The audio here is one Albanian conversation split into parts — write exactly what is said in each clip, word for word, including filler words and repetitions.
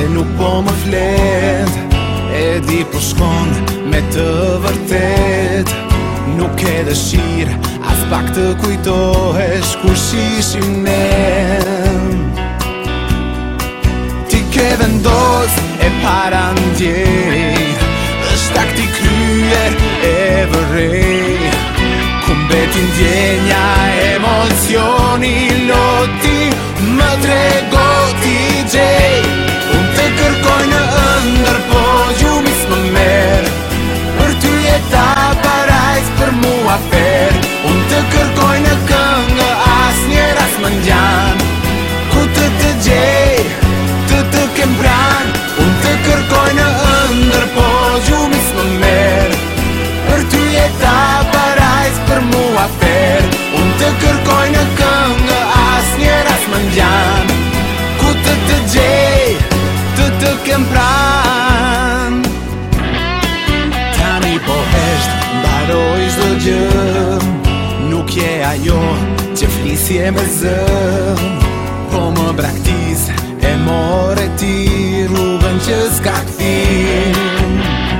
nuk po më flet. E di po shkon me të vërtet. Nuk e dëshirë as pak të kujtohesh kur shishim ne. Ti ke vendos e para ndjej, është akti kryer e vërej. Ku mbeti ndjenja, emocioni, loti, më trego ti gjej. Unë të kërkoj në ëndër, po gjumis më merë. Për ty jeta parajs, për mua fer. Unë të kërkoj në këngë, as njerë as më ndjan. Ku të të gjej, të të kem pran. Unë të kërkoj në ëndër, po gjumis më merë. Për ty jeta parajs, për mua fer. Unë të kërkoj në këngë, as njerë as më ndjan. Ku të të gjej, të të kem pran. Tani po hesht, mbaroj çdo gjë. Nuk je ajo që flisje me zëm, po më braktis e more ti rrugën që s'ka kthim.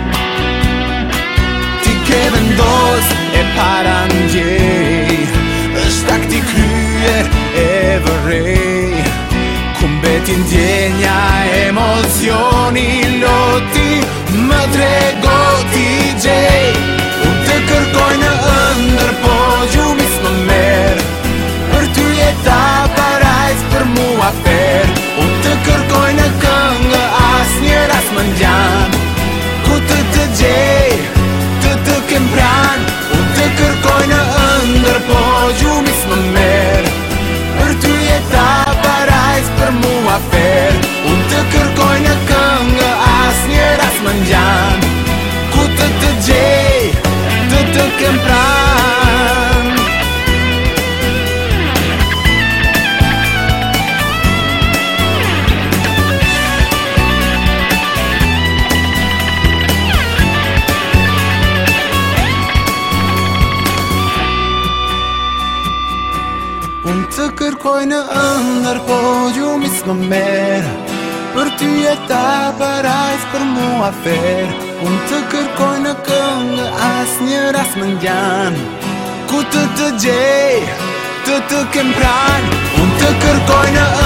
Ti ke vendos e para ndjej, është akti kryer e vërej. Ku mbeti ndjenja, emocioni, loti, më trego ti gjej. Unë të kërkoj në ëndër, po gjumis më merë. Për ty jeta parajs, për mua fer. Unë të kërkoj në këngë, as njerë as më ndjan. Ku të të gjej, të të kem pran. Unë të kërkoj në ëndër, po gjumis më merë. Për ty jeta parajs, për mua fer. Unë të kërkoj në këngë, as njerë as më ndjan. Ku të të gjej, të të kem pran. Unë të kërkoj në ëndër, po gjumis më merë. Për ty jeta parajs, për mua fer. Unë të kërkoj në këngë, as njerë as më ndjan. Ku të të gjej, të të kem pran. Unë të kërkoj në